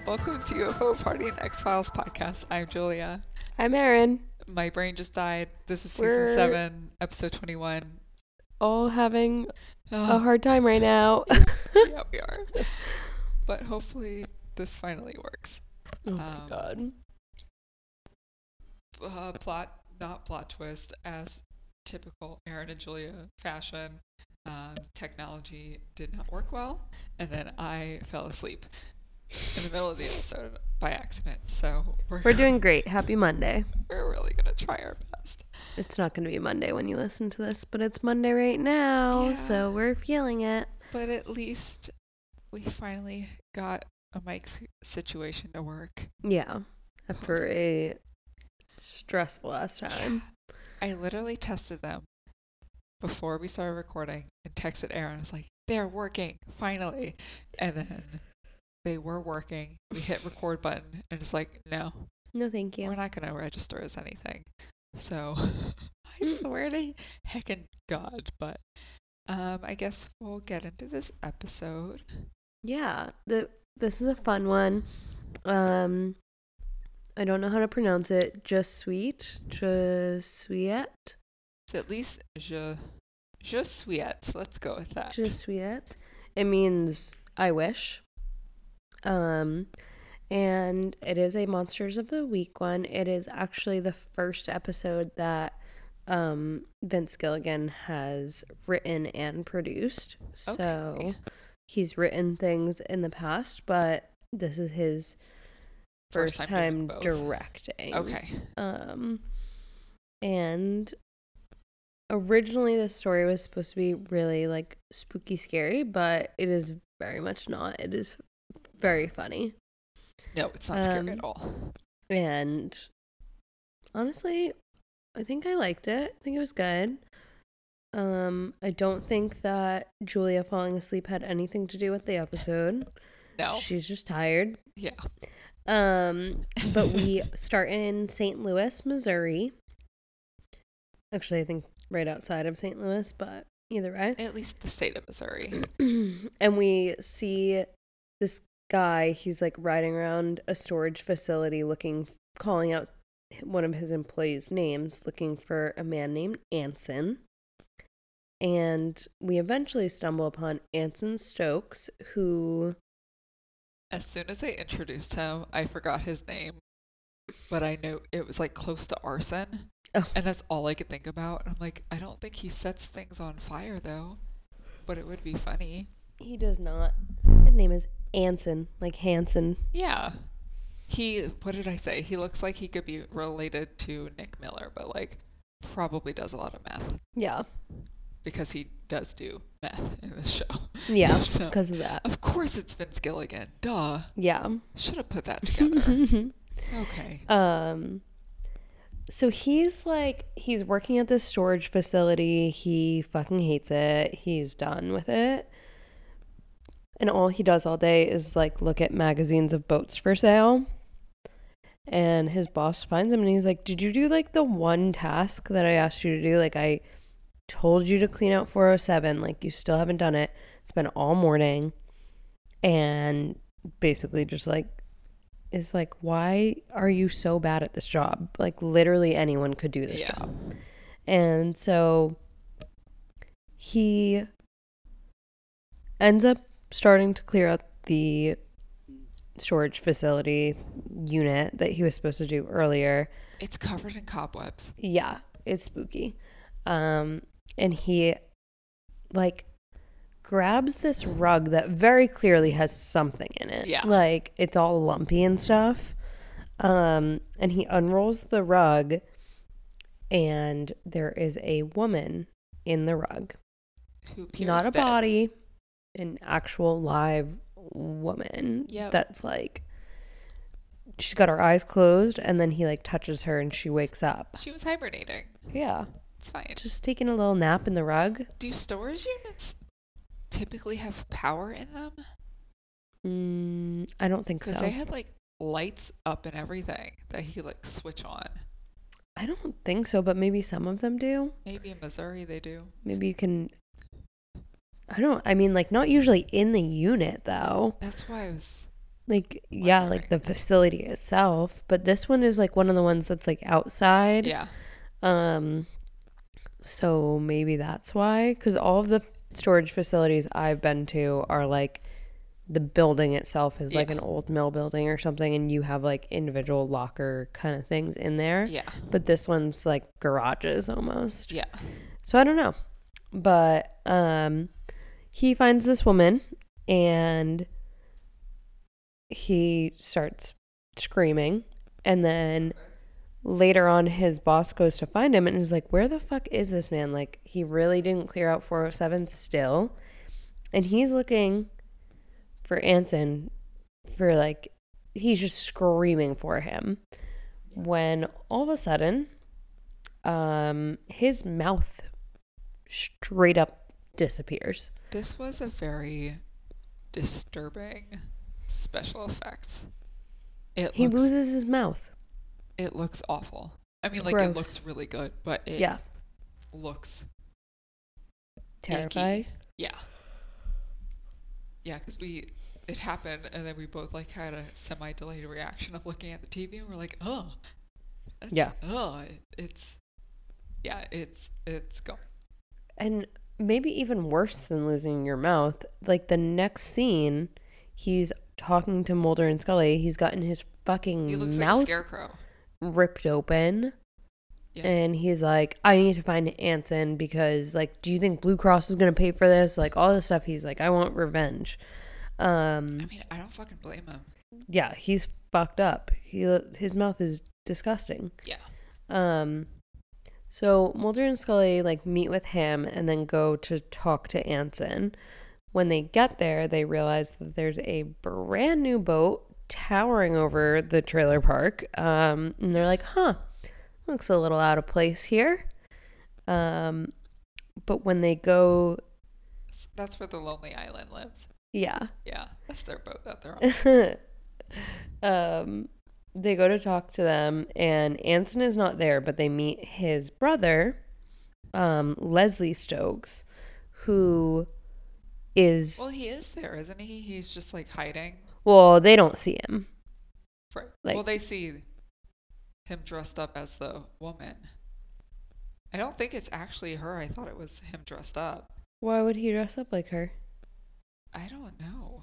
Welcome to UFO Party and X-Files podcast. I'm Julia. I'm Erin. My brain just died. This is season We're 7, episode 21. all having a Oh, hard time right now. yeah, we are. But hopefully this finally works. Oh my god. Not plot twist, as typical Erin and Julia fashion. Technology did not work well, and then I fell asleep in the middle of the episode by accident. So We're doing great. Happy Monday. we're really gonna try our best. It's not going to be Monday when you listen to this, but it's Monday right now, Yeah. so we're feeling it. But at least we finally got a mic situation to work. Yeah. After a stressful ass time. I literally tested them before we started recording and texted Aaron. I was like, they're working, finally. And then they were working. We hit record button and it's like, no, No, thank you. we're not going to register as anything. So I swear to heckin' God. But I guess we'll get into this episode. Yeah. This is a fun one. I don't know how to pronounce it. Just sweet. It's at least je souhaite. Let's go with that. Je souhaite. It means I wish. And it is a Monsters of the Week one. It is actually the first episode that Vince Gilligan has written and produced. So Okay. he's written things in the past, but this is his first time doing both. directing. Okay. And originally the story was supposed to be really like spooky scary, but it is very much not. It is very funny. No, it's not scary at all. And honestly, I think I liked it. I think it was good. I don't think that Julia falling asleep had anything to do with the episode. No. She's just tired. Yeah. But we start in St. Louis, Missouri. Actually, I think right outside of St. Louis, but either way. At least the state of Missouri. And we see this guy, he's like riding around a storage facility calling out one of his employees' names, looking for a man named Anson. And we eventually stumble upon Anson Stokes, who... As soon as they introduced him, I forgot his name, but I know it was like close to arson. Oh. And that's all I could think about. And I'm like, I don't think he sets things on fire though, but it would be funny. He does not. His name is Anson, like Hanson. Yeah. What did I say? He looks like he could be related to Nick Miller, but like probably does a lot of meth. Yeah. Because he does do meth in this show. Yeah, So, because of that. of course it's Vince Gilligan. Duh. Yeah. Should have put that together. Okay. So he's working at this storage facility. He fucking hates it. He's done with it. And all he does all day is like look at magazines of boats for sale. And his boss finds him and he's like, "Did you do like the one task that I asked you to do? Like I told you to clean out 407. Like you still haven't done it. It's been all morning." And basically just like, is like, why are you so bad at this job? Like literally anyone could do this job. And so he ends up starting to clear out the storage facility unit that he was supposed to do earlier. It's covered in cobwebs. Yeah, it's spooky. And he like grabs this rug that very clearly has something in it. Yeah. Like it's all lumpy and stuff. And he unrolls the rug and there is a woman in the rug. Who appears Not a dead. body, an actual live woman. Yep. That's like, she's got her eyes closed and then he like touches her and she wakes up. She was hibernating. Yeah. It's fine. Just taking a little nap in the rug. Do storage units typically have power in them? I don't think so. Because they had like lights up and everything that he could like switch on. I don't think so, but maybe some of them do. Maybe in Missouri they do. Maybe you can I mean, like, not usually in the unit, though. That's why I was Like, yeah, like the facility itself. But this one is like one of the ones that's like outside. Yeah. So maybe that's why. Because all of the storage facilities I've been to are like the building itself is like an old mill building or something, and you have like individual locker kind of things in there. Yeah. But this one's like garages almost. Yeah. So I don't know. But he finds this woman and he starts screaming, and then later on his boss goes to find him and is like, where the fuck is this man? Like, he really didn't clear out 407 still, and he's looking for Anson for like, he's just screaming for him, when all of a sudden his mouth straight up disappears. This was a very disturbing special effects. He loses his mouth. It looks awful. I mean, It's like, gross. it looks really good, but it looks terrifying. icky. Yeah. Yeah, because it happened, and then we both, like, had a semi-delayed reaction of looking at the TV, and we're like, oh. It's gone. And maybe even worse than losing your mouth, like the next scene, he's talking to Mulder and Scully. He's gotten his fucking He looks like a mouth scarecrow. ripped open. Yeah. And he's like, I need to find Anson because, like, do you think Blue Cross is going to pay for this? Like, all this stuff. He's like, I want revenge. I mean, I don't fucking blame him. Yeah, he's fucked up. His mouth is disgusting. Yeah. So Mulder and Scully, like, meet with him and then go to talk to Anson. When they get there, they realize that there's a brand new boat towering over the trailer park. And they're like, looks a little out of place here. But when they go... That's where the Lonely Island lives. Yeah. Yeah, that's their boat that they're on. They go to talk to them, and Anson is not there, but they meet his brother, Leslie Stokes, who is... Well, he is there, isn't he? He's just, like, hiding. Well, they don't see him. Right. Like, well, they see him dressed up as the woman. I don't think it's actually her. I thought it was him dressed up. why would he dress up like her? I don't know.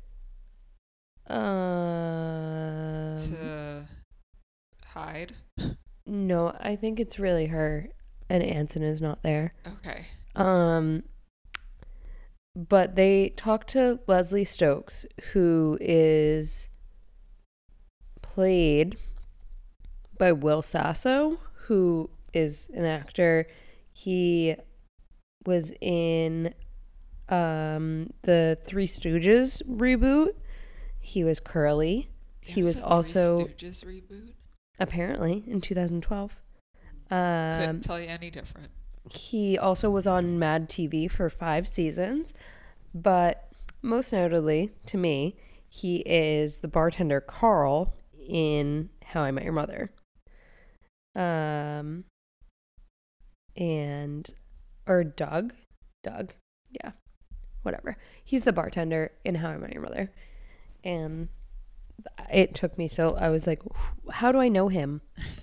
Um, To hide? No, I think it's really her, and Anson is not there. Okay. But they talk to Leslie Stokes, who is played by Will Sasso, who is an actor. He was in the Three Stooges reboot. He was Curly. He was also Three Stooges reboot. Apparently in 2012. Couldn't tell you any different. He also was on Mad TV for 5 seasons, but most notably to me, he is the bartender Carl in How I Met Your Mother. Or Doug, yeah, whatever. He's the bartender in How I Met Your Mother, and it took me so I was like, how do I know him?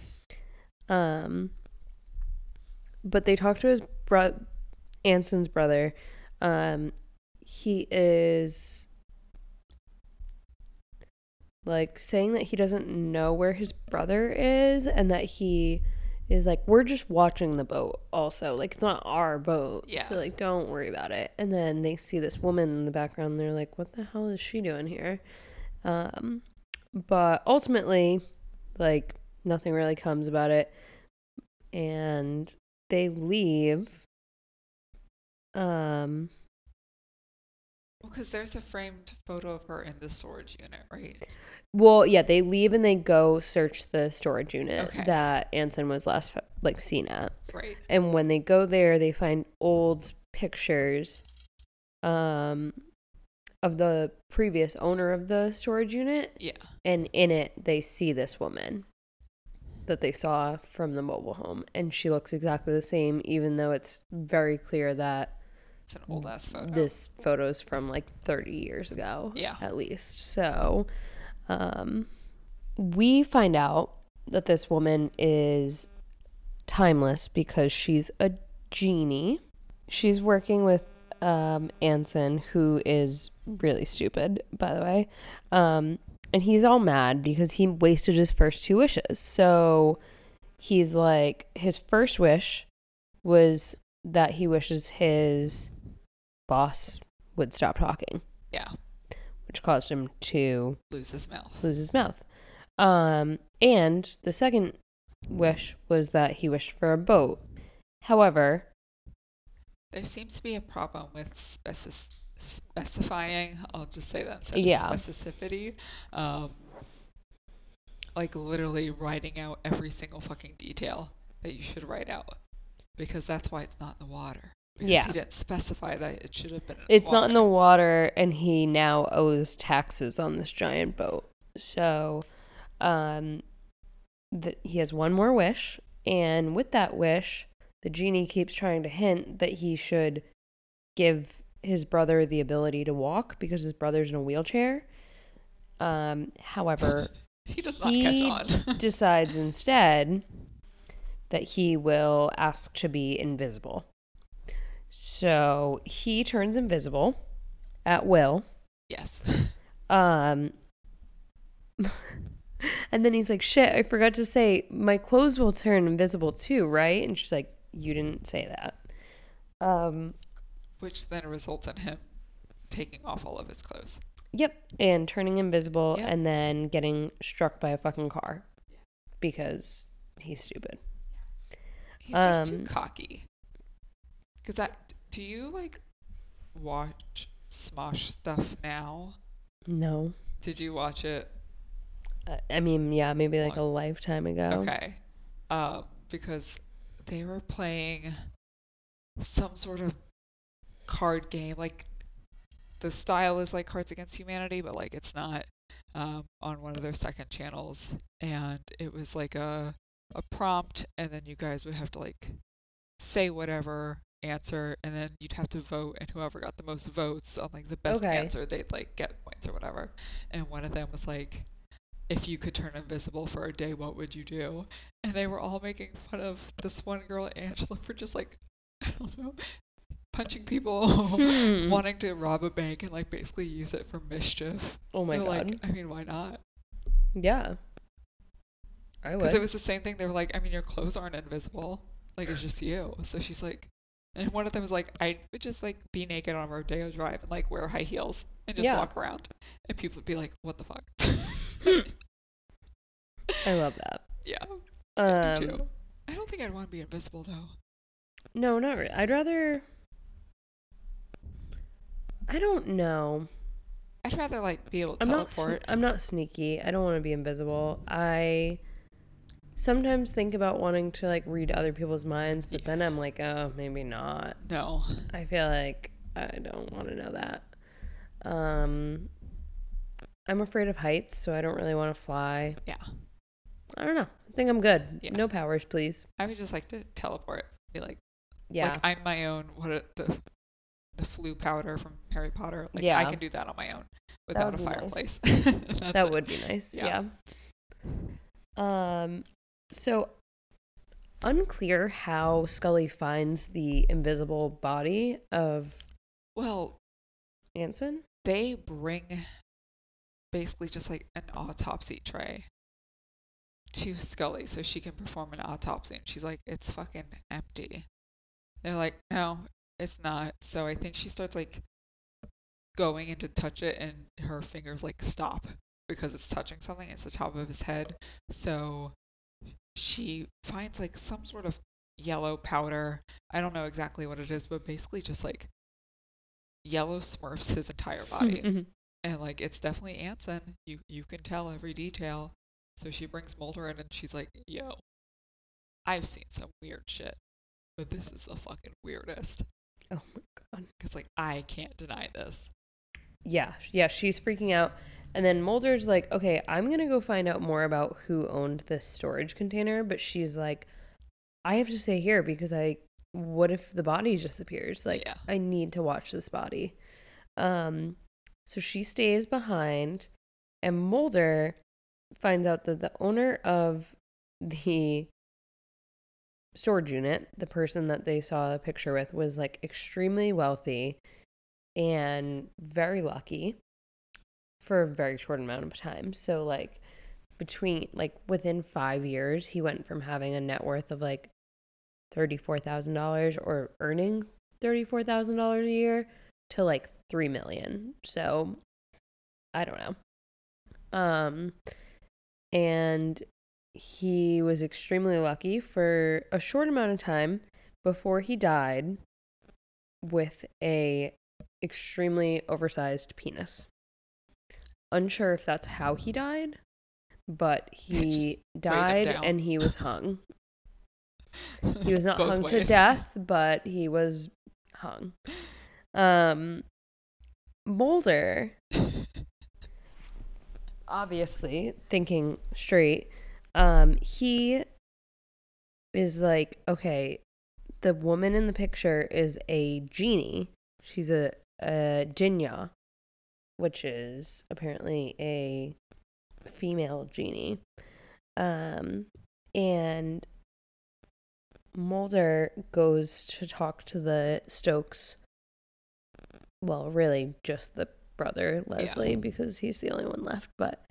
But they talked to his Anson's brother. He is like saying that he doesn't know where his brother is, and that he is like, we're just watching the boat also, like, it's not our boat, so like, don't worry about it. And then they see this woman in the background, and they're like, what the hell is she doing here? But ultimately, like, nothing really comes about it, and they leave. Well, because there's a framed photo of her in the storage unit, right? Well, yeah, they leave and they go search the storage unit that Anson was last seen at. Right. And when they go there, they find old pictures of the previous owner of the storage unit. Yeah. And in it, they see this woman that they saw from the mobile home. And she looks exactly the same, even though it's very clear that it's an old ass photo. This photo's from like 30 years ago. Yeah. At least. So, We find out that this woman is timeless because she's a genie. She's working with Anson, who is really stupid, by the way. And he's all mad because he wasted his first 2 wishes. So he's like, his first wish was that he wishes his boss would stop talking. Yeah. Which caused him to lose his mouth. And the second wish was that he wished for a boat. However, there seems to be a problem with specifying. I'll just say that instead of specificity. Like literally writing out every single fucking detail that you should write out, because that's why it's not in the water. Because he didn't specify that it should have been in the water. It's not in the water, and he now owes taxes on this giant boat. So he has one more wish, and with that wish, the genie keeps trying to hint that he should give his brother the ability to walk because his brother's in a wheelchair. However, he does not catch on. Decides instead that he will ask to be invisible. So he turns invisible at will. Yes. And then he's like, shit, I forgot to say, my clothes will turn invisible too, right? And she's like, you didn't say that. Which then results in him taking off all of his clothes. Yep. And turning invisible and then getting struck by a fucking car because he's stupid. He's just too cocky. Because do you like watch Smosh stuff now? No. Did you watch it? I mean, yeah, maybe like a lifetime ago. Okay. Because they were playing some sort of card game. Like, the style is like Cards Against Humanity, but like it's not, on one of their second channels. And it was like a prompt, and then you guys would have to like say whatever answer, and then you'd have to vote, and whoever got the most votes on like the best answer, they'd like get points or whatever. And one of them was like, if you could turn invisible for a day, what would you do? And they were all making fun of this one girl, Angela, for just like, I don't know, punching people, wanting to rob a bank and like basically use it for mischief. Oh my God. Like, I mean, why not? Yeah. I would. Because it was the same thing. They were like, I mean, your clothes aren't invisible. Like, it's just you. So she's like, and one of them was like, I would just like be naked on a Rodeo Drive and like wear high heels and just walk around. And people would be like, what the fuck? I love that. Yeah. I do too. I don't think I'd want to be invisible though. No, not really. I'd rather, I don't know. I'd rather like be able to teleport. I'm not sneaky. I don't want to be invisible. I sometimes think about wanting to like read other people's minds, but then I'm like, oh, maybe not. No. I feel like I don't want to know that. I'm afraid of heights, so I don't really want to fly. Yeah. I don't know. I think I'm good. Yeah. No powers, please. I would just like to teleport. Be like, like I'm my own. The flu powder from Harry Potter. Like I can do that on my own without a fireplace. Nice. That would be nice. Yeah. So unclear how Scully finds the invisible body of Anson. They bring basically just like an autopsy tray to Scully so she can perform an autopsy, and she's like, it's fucking empty. They're like, no, it's not. So I think she starts like going in to touch it, and her fingers like stop because it's touching something. It's the top of his head. So she finds like some sort of yellow powder. I don't know exactly what it is, but basically just like yellow smurfs his entire body. And like it's definitely Anson. You can tell every detail. So she brings Mulder in, and she's like, yo, I've seen some weird shit, but this is the fucking weirdest. Oh my God. Because like I can't deny this. Yeah, she's freaking out. And then Mulder's like, okay, I'm going to go find out more about who owned this storage container. But she's like, I have to stay here because what if the body disappears? Like, I need to watch this body. So she stays behind. And Mulder finds out that the owner of the storage unit, the person that they saw a picture with, was like extremely wealthy and very lucky for a very short amount of time. So like within 5 years, he went from having a net worth of like $34,000 or earning $34,000 a year to like $3 million. So I don't know. And he was extremely lucky for a short amount of time before he died with a extremely oversized penis. Unsure if that's how he died, but he died and he was hung. He was not hung to death, but he was hung. Mulder, obviously thinking straight, he is like, okay, the woman in the picture is a genie. She's a Jinya, which is apparently a female genie. And Mulder goes to talk to the Stokes. Well, really just the brother, Leslie, because he's the only one left. But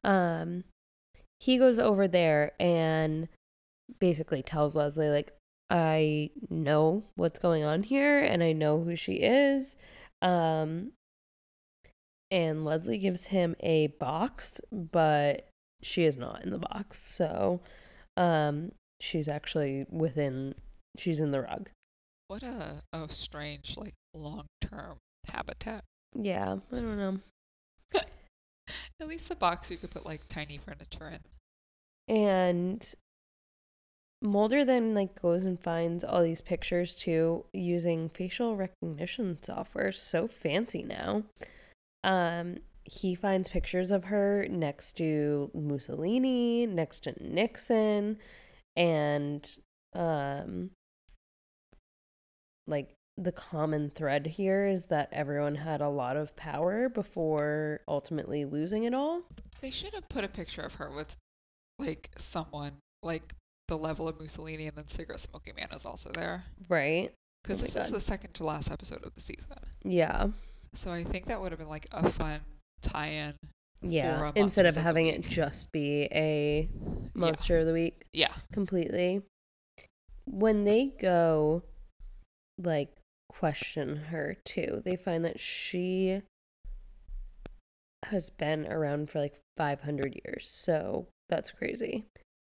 he goes over there and basically tells Leslie, like, I know what's going on here and I know who she is. And Leslie gives him a box, but she is not in the box. So she's actually she's in the rug. What a strange, like, long-term habitat. Yeah, I don't know. At least the box you could put, like, tiny furniture in. And Mulder then, like, goes and finds all these pictures, too, using facial recognition software. So fancy now. He finds pictures of her next to Mussolini, next to Nixon, and, like, the common thread here is that everyone had a lot of power before ultimately losing it all. They should have put a picture of her with, like, someone, like, the level of Mussolini, and then Cigarette Smoking Man is also there. Right. Because this is the second to last episode of the season. Yeah. So I think that would have been, like, a fun tie-in. Yeah. Instead of having it just be a Monster of the Week. Yeah. Completely. When they go, like, question her, too, they find that she has been around for, like, 500 years. So that's crazy.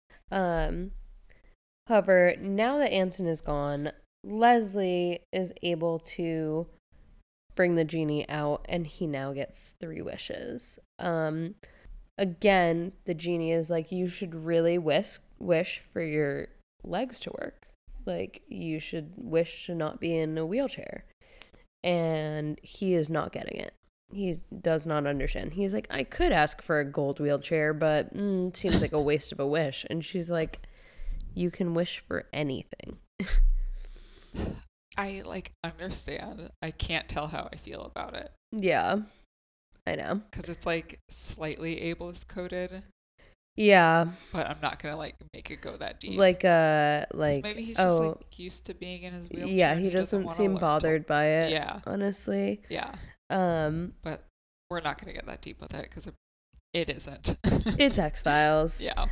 However, now that Anson is gone, Leslie is able to bring the genie out, and he now gets 3 wishes. Again, the genie is like, you should really wish for your legs to work. Like, you should wish to not be in a wheelchair. And he is not getting it. He does not understand. He's like, I could ask for a gold wheelchair, but it seems like a waste of a wish. And she's like, you can wish for anything. I, like, understand. I can't tell how I feel about it. Yeah, I know. Because it's, like, slightly ableist coded. Yeah. But I'm not going to, like, make it go that deep. Like, maybe he's just, like, used to being in his wheelchair. Yeah, he doesn't seem bothered by it. Yeah. Honestly. Yeah. But we're not going to get that deep with it because it isn't. It's X-Files. Yeah.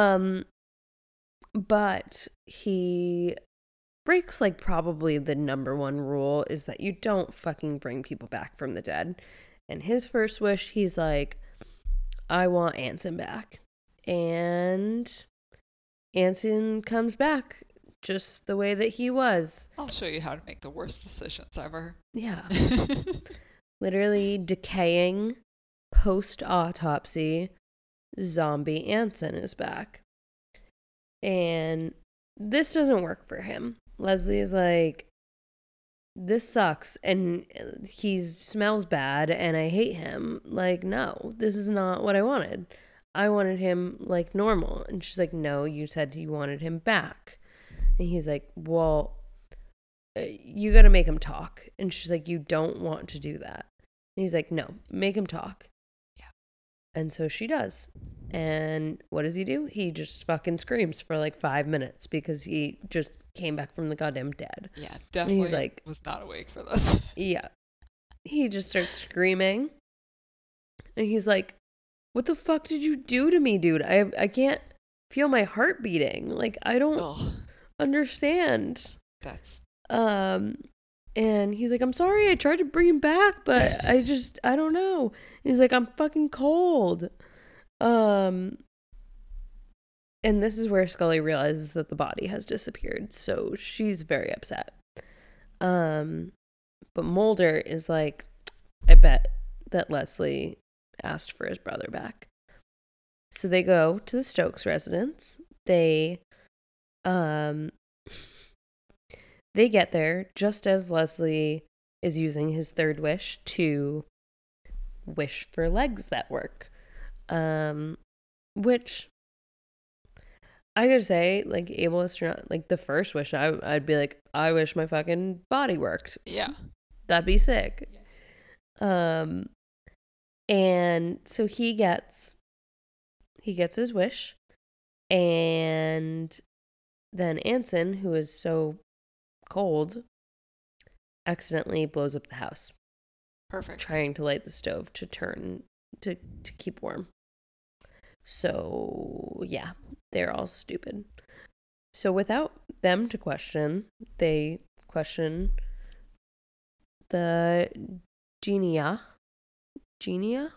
But he breaks, like, probably the number one rule is that you don't fucking bring people back from the dead. And his first wish, he's like, I want Anson back. And Anson comes back just the way that he was. I'll show you how to make the worst decisions ever. Yeah. Literally decaying, post-autopsy, zombie Anson is back. And this doesn't work for him. Leslie is like, this sucks, and he smells bad, and I hate him. Like, no, this is not what I wanted. I wanted him, like, normal. And she's like, no, you said you wanted him back. And he's like, well, you gotta make him talk. And she's like, you don't want to do that. And he's like, no, make him talk. Yeah. And so she does. And what does he do? He just fucking screams for like 5 minutes because he just came back from the goddamn dead. Yeah, definitely he's like, was not awake for this. Yeah. He just starts screaming. And he's like, what the fuck did you do to me, dude? I can't feel my heart beating. Like, I don't Ugh, understand. that's And he's like, I'm sorry, I tried to bring him back, but I don't know. And he's like, I'm fucking cold. And this is where Scully realizes that the body has disappeared, so she's very upset. But Mulder is like, I bet that Leslie asked for his brother back. So they go to the Stokes residence. They get there just as Leslie is using his third wish to wish for legs that work. Which I gotta say, like, ableist or not, like, the first wish, I'd be like, I wish my fucking body worked. yeah. That'd be sick. And so he gets his wish, and then Anson, who is so cold, accidentally blows up the house. Perfect. Trying to light the stove to keep warm. So, yeah, they're all stupid. So without them to question, they question the Genia? Jinnia?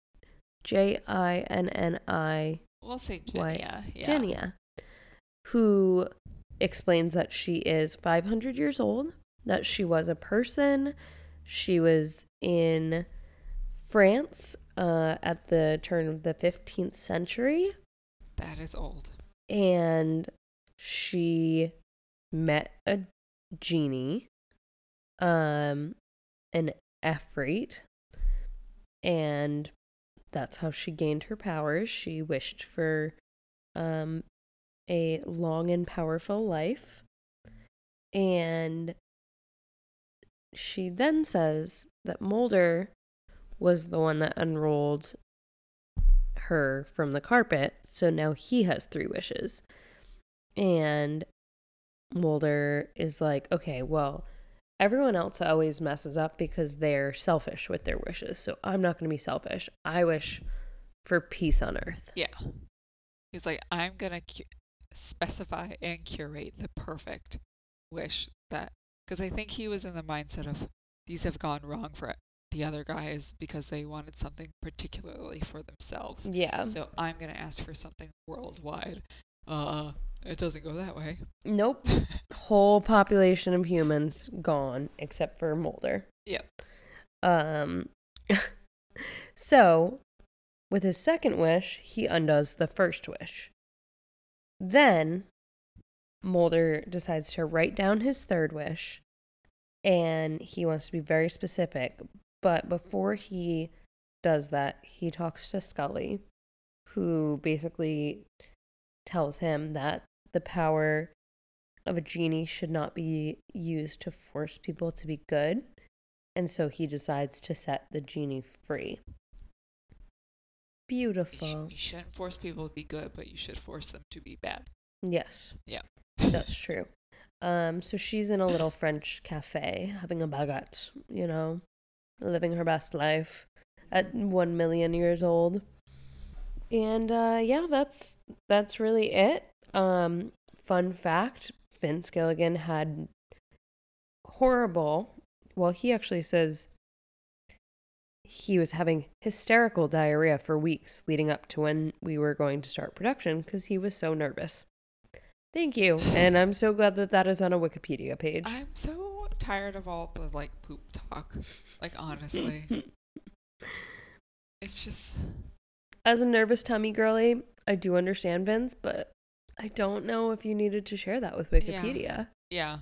Jinni. We'll say Genia. Yeah. Genia, who explains that she is 500 years old, that she was a person. She was in France at the turn of the 15th century. That is old. And she met a genie, an Efreet, and that's how she gained her powers. She wished for a long and powerful life. And she then says that Mulder was the one that unrolled her from the carpet, so now he has 3 wishes. And Mulder is like, okay, well, everyone else always messes up because they're selfish with their wishes, so I'm not going to be selfish. I wish for peace on Earth. Yeah. He's like, I'm going to specify and curate the perfect wish that, because I think he was in the mindset of these have gone wrong for the other guys because they wanted something particularly for themselves. Yeah. So I'm going to ask for something worldwide. It doesn't go that way. Nope. Whole population of humans gone except for Mulder. Yep. So, with his second wish, he undoes the first wish. Then, Mulder decides to write down his third wish, and he wants to be very specific. But before he does that, he talks to Scully, who basically tells him that the power of a genie should not be used to force people to be good. And so he decides to set the genie free. Beautiful. You shouldn't force people to be good, but you should force them to be bad. Yes. Yeah. That's true. So she's in a little French cafe having a baguette, living her best life at 1 million years old. And yeah, that's really it. Fun fact, Vince Gilligan had he actually says he was having hysterical diarrhea for weeks leading up to when we were going to start production because he was so nervous. Thank you. And I'm so glad that is on a Wikipedia page. I'm so tired of all the poop talk. Honestly. It's just, as a nervous tummy girly, I do understand Vince, but I don't know if you needed to share that with Wikipedia. Yeah.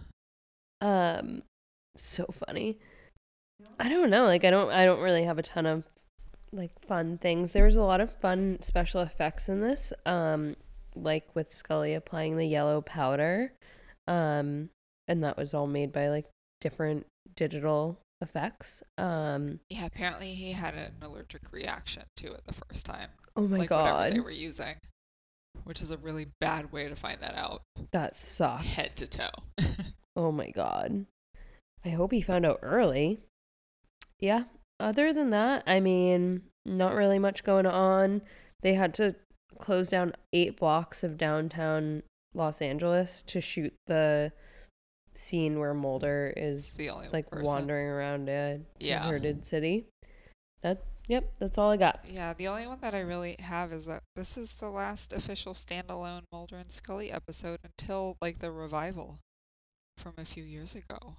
So funny. I don't know. I don't really have a ton of fun things. There was a lot of fun special effects in this. With Scully applying the yellow powder. And that was all made by different digital effects. Yeah, apparently he had an allergic reaction to it the first time. Oh my like whatever they God. were using, which is a really bad way to find that out. That sucks. Head to toe. Oh my God. I hope he found out early. Yeah. Other than that, I mean, not really much going on. They had to close down 8 blocks of downtown Los Angeles to shoot the scene where Mulder is The only like person. wandering around a Yeah. deserted city. Yep, that's all I got. Yeah, the only one that I really have is that this is the last official standalone Mulder and Scully episode until like the revival from a few years ago.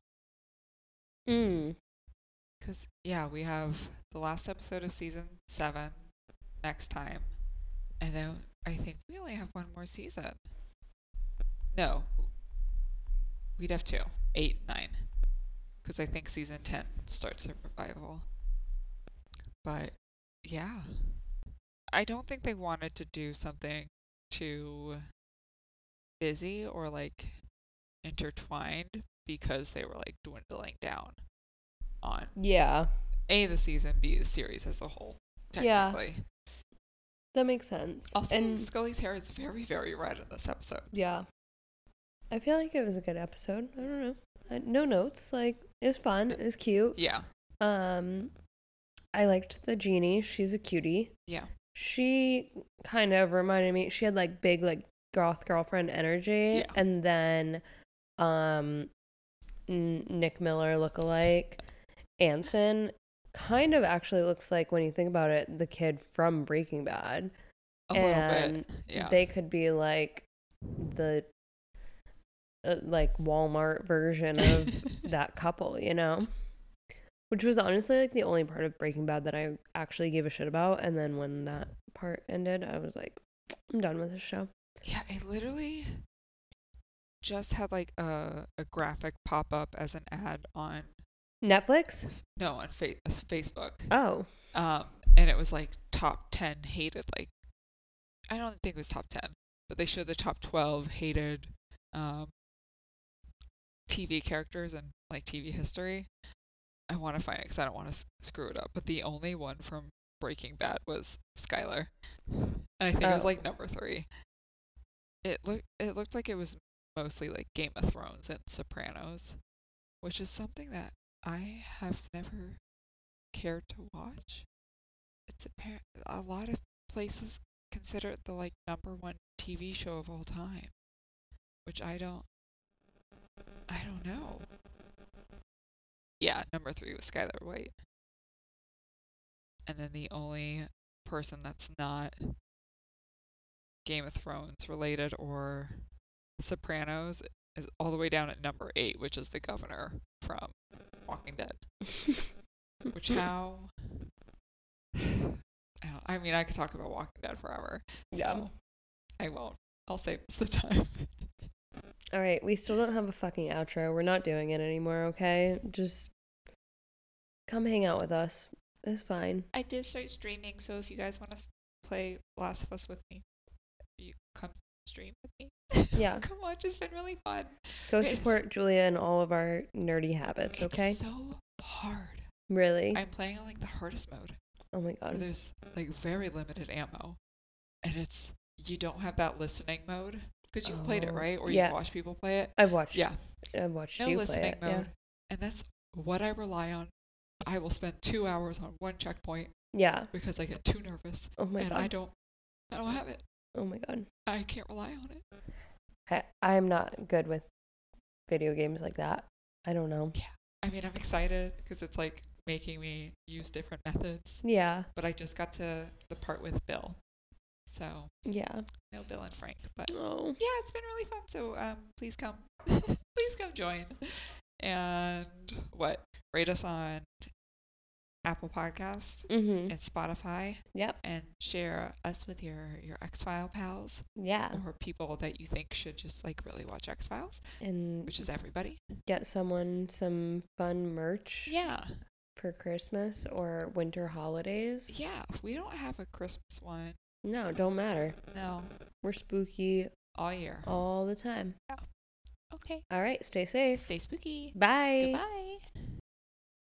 Because, yeah, we have the last episode of season 7 next time. And then I think we only have one more season. No. We'd have 2. 8, 9. Because I think season 10 starts a revival. But, yeah. I don't think they wanted to do something too busy or, like, intertwined because they were, like, dwindling down on Yeah. A, the season, B, the series as a whole, technically. Yeah. That makes sense. Also, and Scully's hair is very, very red in this episode. yeah. I feel like it was a good episode. I don't know. No notes. Like, it was fun. It was cute. Yeah. I liked the genie. She's a cutie. Yeah. She kind of reminded me. She had like big like goth girlfriend energy, Yeah. and then, Nick Miller lookalike Anson kind of actually looks like, when you think about it, the kid from Breaking Bad. A little bit. Yeah. They could be like the like Walmart version of that couple, you know? Which was honestly like the only part of Breaking Bad that I actually gave a shit about. And then when that part ended, I was like, I'm done with this show. Yeah, I literally just had like a graphic pop up as an ad on Netflix? on Facebook. Oh. And it was like top 10 hated, like, I don't think it was top 10, but they showed the top 12 hated TV characters and like TV history. I want to find it because I don't want to screw it up. But the only one from Breaking Bad was Skylar, and I think it was like number 3. It looked like it was mostly like Game of Thrones and Sopranos, which is something that I have never cared to watch. It's apparent a lot of places consider it the like number 1 TV show of all time, which I don't know. Yeah, number 3 was Skylar White. And then the only person that's not Game of Thrones related or Sopranos is all the way down at number 8, which is the governor from Walking Dead. Which how... I mean, I could talk about Walking Dead forever. So Yeah. I won't. I'll save us the time. All right, we still don't have a fucking outro. We're not doing it anymore, okay? Just come hang out with us. It's fine. I did start streaming, so if you guys want to play Last of Us with me, you come stream with me. Yeah. Come watch. It's been really fun. Go support Julia and all of our nerdy habits, okay? It's so hard. Really? I'm playing on like the hardest mode. Oh my Where god. there's like very limited ammo, and you don't have that listening mode because you've played it, right? Or yeah. you've watched people play it. I've watched. Yeah. I've watched No you listening play it. mode, and that's what I rely on. I will spend 2 hours on one checkpoint Yeah. because I get too nervous, Oh my and god. I don't have it. Oh my god. I can't rely on it. I'm not good with video games like that. I don't know. Yeah. I mean, I'm excited because it's like making me use different methods. Yeah. But I just got to the part with Bill. So, Yeah. no Bill and Frank. But Oh. yeah, it's been really fun. So, please come. Please come join. And rate us on Apple Podcasts Mm-hmm. and Spotify. Yep. And share us with your X-File pals Yeah. or people that you think should just like really watch X-Files, And which is everybody. get someone some fun merch Yeah. for Christmas or winter holidays. Yeah. We don't have a Christmas one. No, don't matter. No. We're spooky All year. all the time. Okay. All right, stay safe. Stay spooky. Bye. Goodbye.